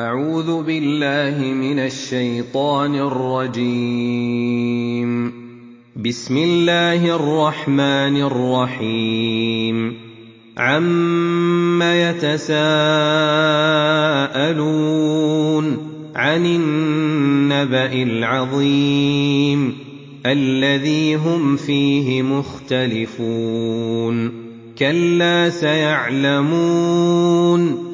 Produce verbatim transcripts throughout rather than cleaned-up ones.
أعوذ بالله من الشيطان الرجيم. بسم الله الرحمن الرحيم. عَمَّ يَتَسَاءَلُونَ عَنِ النَّبَإِ الْعَظِيمِ الَّذِي هُمْ فِيهِ مُخْتَلِفُونَ كَلَّا سَيَعْلَمُونَ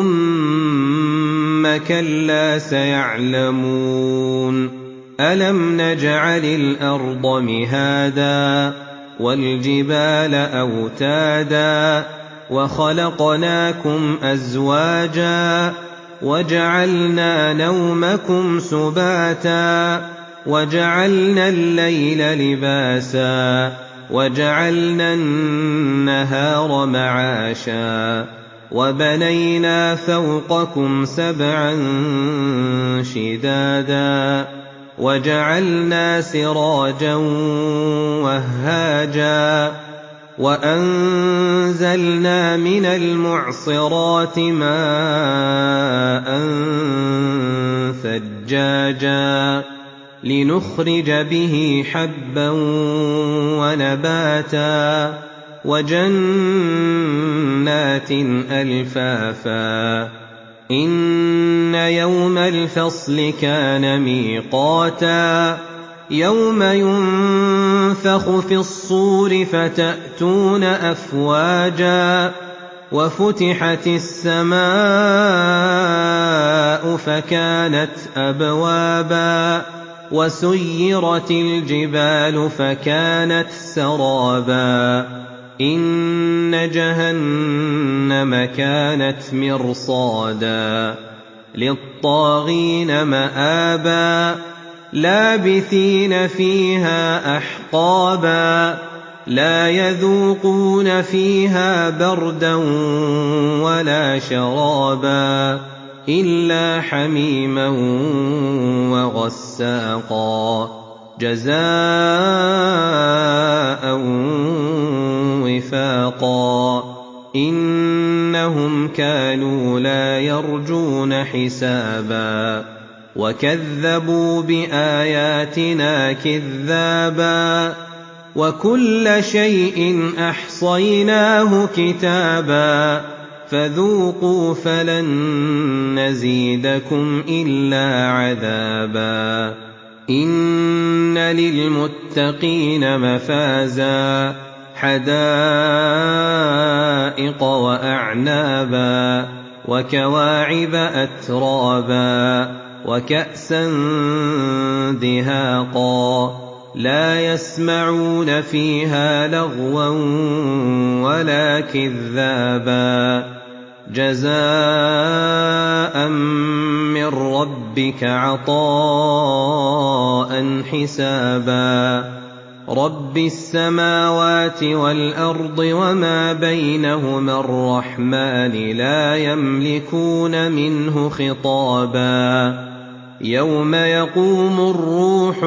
ثُمَّ كَلَّا سَيَعْلَمُونَ أَلَمْ نَجْعَلِ الْأَرْضَ مِهَادًا وَالْجِبَالَ أَوْتَادًا وَخَلَقْنَاكُمْ أَزْوَاجًا وَجَعَلْنَا نَوْمَكُمْ سُبَاتًا وَجَعَلْنَا اللَّيْلَ لِبَاسًا وَجَعَلْنَا النَّهَارَ مَعَاشًا وَبَنَيْنَا فَوْقَكُمْ سَبْعًا شِدَادًا وَجَعَلْنَا سِرَاجًا وَهَّاجًا وَأَنزَلْنَا مِنَ الْمُعْصِرَاتِ مَاءً ثَجَّاجًا لِّنُخْرِجَ بِهِ حَبًّا وَنَبَاتًا وَجَنَّاتٍ أَلْفَافًا إِنَّ يَوْمَ الْفَصْلِ كَانَ مِيقَاتًا يَوْمَ يُنفَخُ فِي الصُّورِ فَتَأْتُونَ أَفْوَاجًا وَفُتِحَتِ السَّمَاءُ فَكَانَتْ أَبْوَابًا وَسُيِّرَتِ الْجِبَالُ فَكَانَتْ سَرَابًا إِنَّ جَهَنَّمَ كَانَتْ مِرْصَادًا لِّلطَّاغِينَ مَآبًا لَابِثِينَ فِيهَا أَحْقَابًا لَا يَذُوقُونَ فِيهَا بَرْدًا وَلَا شَرَابًا إِلَّا حَمِيمًا وَغَسَّاقًا جَزَاءً وِفَاقًا إِنَّهُمْ كَانُوا لَا يَرْجُونَ حِسَابًا وَكَذَّبُوا بِآيَاتِنَا كِذَّابًا وَكُلَّ شَيْءٍ أَحْصَيْنَاهُ كِتَابًا فَذُوقُوا فَلَن نَّزِيدَكُمْ إِلَّا عَذَابًا إِنَّ لِلْمُتَّقِينَ مَفَازًا حَدَائِقَ وَأَعْنَابًا وَكَوَاعِبَ أَتْرَابًا وَكَأْسًا دِهَاقًا لَا يَسْمَعُونَ فِيهَا لَغْوًا وَلَا كِذَّابًا جَزَاءً مِّن رَّبِّكَ عَطَاءً حِسَابًا رَّبِّ السَّمَاوَاتِ وَالْأَرْضِ وَمَا بَيْنَهُمَا الرَّحْمَٰنِ لَا يَمْلِكُونَ مِنْهُ خِطَابًا يَوْمَ يَقُومُ الرُّوحُ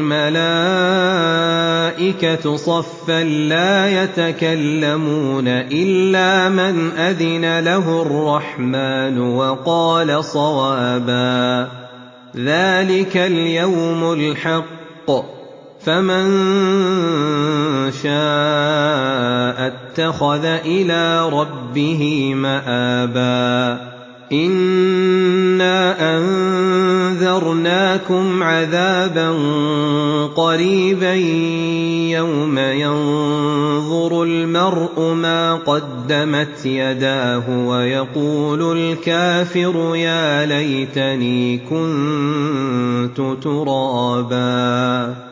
وَالْمَلَائِكَةُ صَفًّا لَّا يَتَكَلَّمُونَ إِلَّا مَنْ أَذِنَ لَهُ الرَّحْمَٰنُ وَقَالَ صَوَابًا ذَٰلِكَ الْيَوْمُ الْحَقُّ فَمَن شَاءَ اتَّخَذَ إِلَىٰ رَبِّهِ مَآبًا إِنَّا أَنذَرْنَاكُمْ عَذَابًا قَرِيبًا يَوْمَ يَنظُرُ الْمَرْءُ مَا قَدَّمَتْ يَدَاهُ وَيَقُولُ الْكَافِرُ يَا لَيْتَنِي كُنتُ تُرَابًا